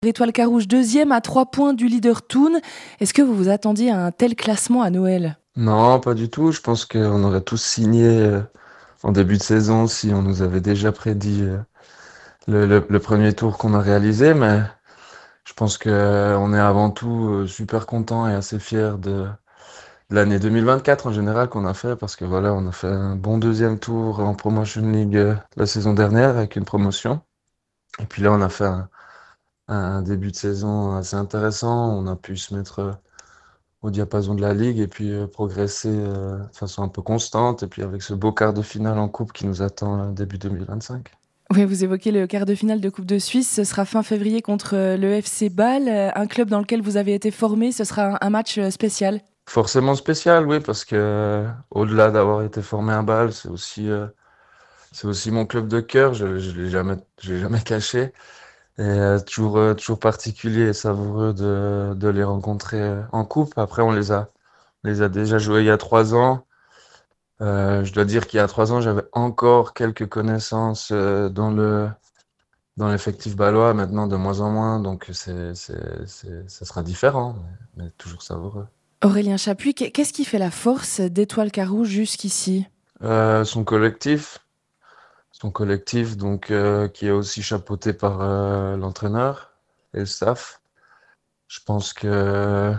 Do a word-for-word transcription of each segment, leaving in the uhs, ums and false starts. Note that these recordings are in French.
Étoile Carouge deuxième à trois points du leader Thun. Est-ce que vous vous attendiez à un tel classement à Noël? Non, pas du tout. Je pense qu'on aurait tous signé euh, en début de saison si on nous avait déjà prédit euh, le, le- le premier tour qu'on a réalisé. Mais je pense que euh, on est avant tout euh, super content et assez fier de, de l'année deux mille vingt-quatre en général qu'on a fait parce que voilà, on a fait un bon deuxième tour en Promotion League euh, la saison dernière avec une promotion. Et puis là, on a fait un, un début de saison assez intéressant. On a pu se mettre euh, au diapason de la Ligue et puis euh, progresser euh, de façon un peu constante. Et puis avec ce beau quart de finale en coupe qui nous attend euh, début deux mille vingt-cinq. Oui, vous évoquez le quart de finale de Coupe de Suisse. Ce sera fin février contre euh, le F C Bâle, euh, un club dans lequel vous avez été formé. Ce sera un, un match euh, spécial. Forcément spécial, oui, parce que euh, au-delà d'avoir été formé à Bâle, c'est aussi, euh, c'est aussi mon club de cœur. Je, je l'ai jamais, je l'ai jamais caché. Et euh, toujours, euh, toujours particulier et savoureux de, de les rencontrer euh, en coupe. Après, on les a, on les a déjà joués il y a trois ans. Euh, je dois dire qu'il y a trois ans, j'avais encore quelques connaissances euh, dans le dans l'effectif balois, maintenant de moins en moins, donc c'est c'est c'est ça sera différent, mais, mais toujours savoureux. Aurélien Chapuis, qu'est- qu'est-ce qui fait la force d'Étoile Carouge jusqu'ici? Euh, son collectif, son collectif, donc euh, qui est aussi chapeauté par euh, l'entraîneur et le staff. Je pense que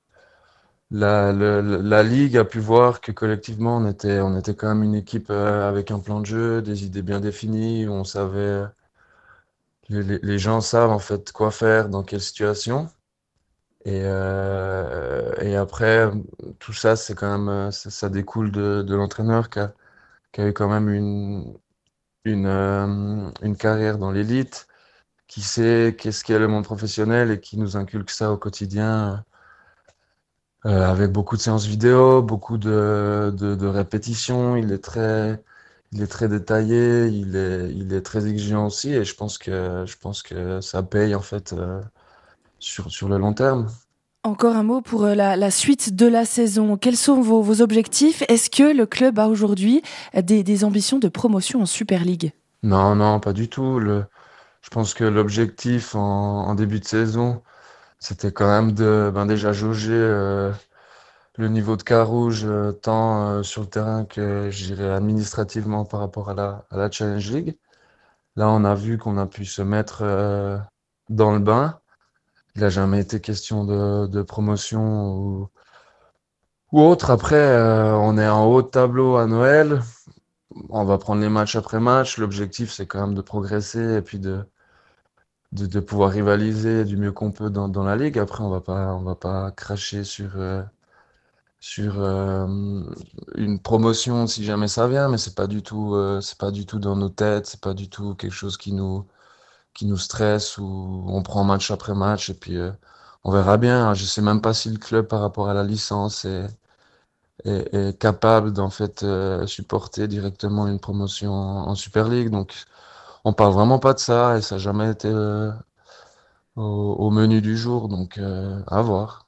la, le- le- la Ligue a pu voir que collectivement on était on était quand même une équipe euh, avec un plan de jeu, des idées bien définies, où on savait les, les- les gens savent en fait quoi faire, dans quelle situation. Et, euh, et après, tout ça, c'est quand même, euh, ça, ça découle de, de l'entraîneur qui a, qui a eu quand même une, une, euh, une carrière dans l'élite, qui sait qu'est-ce qu'est le monde professionnel et qui nous inculque ça au quotidien, euh, avec beaucoup de séances vidéo, beaucoup de, de, de répétitions. Il est très, il est très détaillé, il est, il est très exigeant aussi, et je pense que, je pense que ça paye en fait, euh, sur, sur le long terme. Encore un mot pour euh, la, la suite de la saison. Quels sont vos, vos objectifs? Est-ce que le club a aujourd'hui euh, des, des ambitions de promotion en Super League? Non, non, pas du tout. Le, Je pense que l'objectif en, en début de saison, c'était quand même de ben déjà jauger euh, le niveau de Carouge, euh, tant euh, sur le terrain que je dirais administrativement par rapport à la, à la Challenge League. Là, on a vu qu'on a pu se mettre euh, dans le bain. Il n'a jamais été question de, de promotion ou, ou autre. Après, euh, on est en haut de tableau à Noël. On va prendre les matchs après match. L'objectif, c'est quand même de progresser et puis de de, de pouvoir rivaliser du mieux qu'on peut dans, dans la ligue. Après, on va pas, on va pas cracher sur, euh, sur euh, une promotion si jamais ça vient, mais c'est pas du tout, euh, c'est pas du tout dans nos têtes, c'est pas du tout quelque chose qui nous, qui nous stresse ou on prend match après match et puis euh, on verra bien. Je sais même pas si le club par rapport à la licence est, est, est capable d'en fait euh, supporter directement une promotion en, en Super League. Donc, on parle vraiment pas de ça et ça n'a jamais été euh, au, au menu du jour, donc euh, à voir.